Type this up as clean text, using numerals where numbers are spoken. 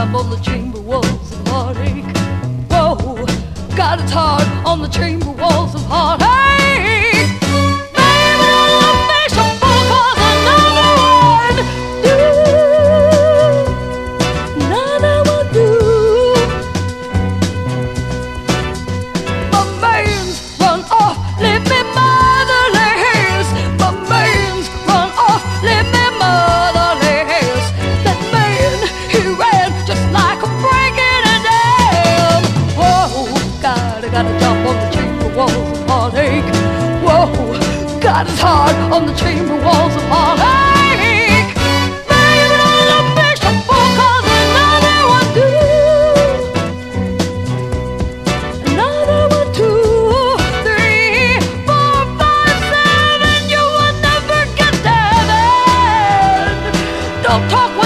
jump on the chamber walls of heartache. Whoa, got its heart on the chamber walls of heartache. Baby, I'll make some phone calls, another one do, another one do. My man's run off, leave me motherless. My man's run off, leave me motherless. That man, he ran just like a breaking a dam. Whoa, gotta jump on the chamber walls of heartache. Whoa, got his heart on the chamber walls of heartache. Baby, I'll make some phone calls, another one do, another one, 2, 3, 4, 5, 7. You will never get there. Don't talk